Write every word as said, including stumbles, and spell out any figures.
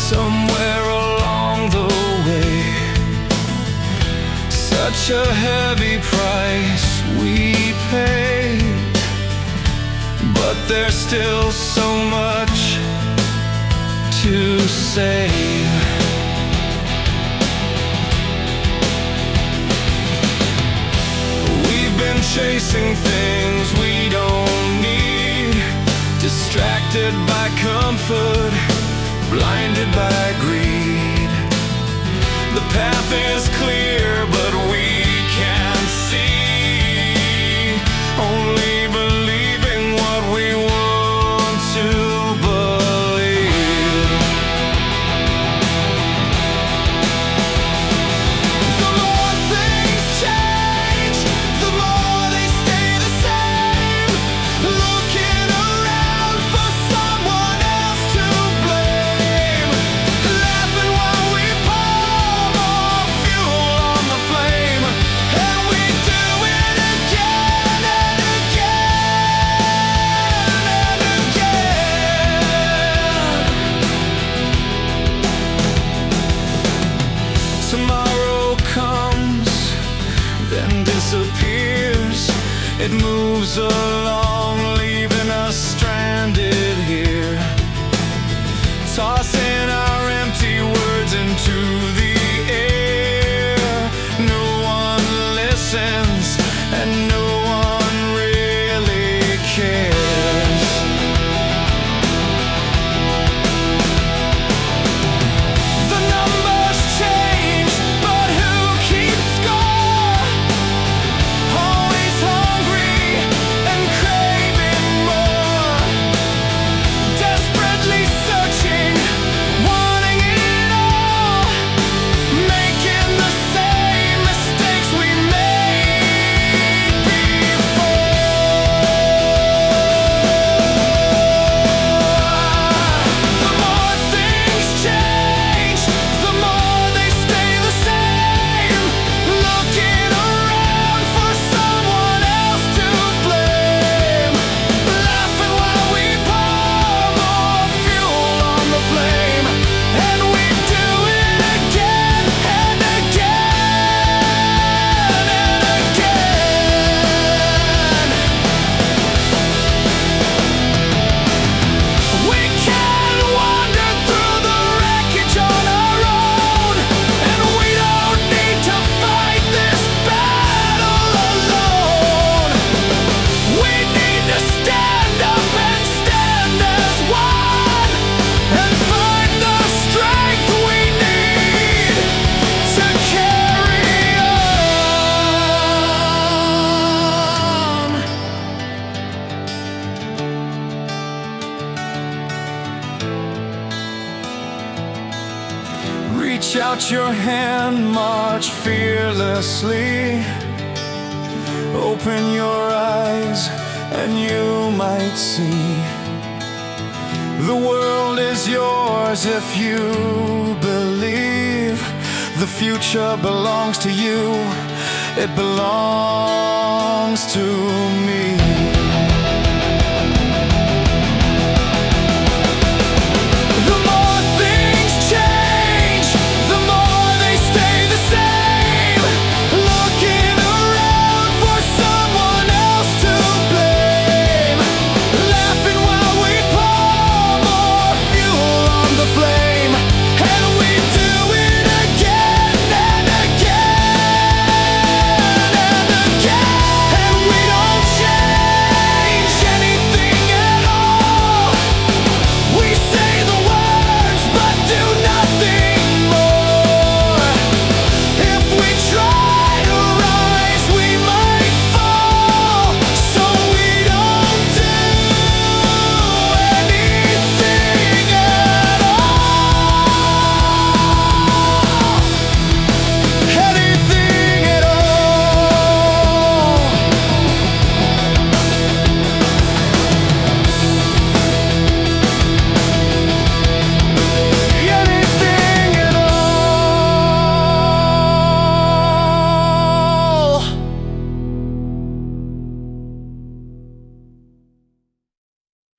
somewhere along the way. Such a heavy price we paid, but there's still so much to save. We've been chasing things we don't need, distracted by comfort, blinded by greed. The path is clear, but we can't see, only believing what we want to believe. The more things change, the more they stay the same. Looking around for someone else to blame, laughing while we pour more fuel on the flame. And we do it again and again and again. Tomorrow comes, then disappears. It moves along, leaving us stranded here, tossing our empty words into the air. No one listens, and no one really cares. The numbers change, but who keeps score? Always hungry and craving more, desperately searching, wanting it all, making the same mistakes we made before. The more things change, the more they stay the same. Looking around for someone else to blame, laughing while we pour more fuel on the flame. And we do it again and again and again. We can wander through the wreckage on our own, and we don't need to fight this battle alone. We need to stand up and stand as one, and find the strength we need to carry on. Reach out your hand, march fearlessly. Open your eyes and you might see the world is yours if you believe. The future belongs to you, it belongs to me.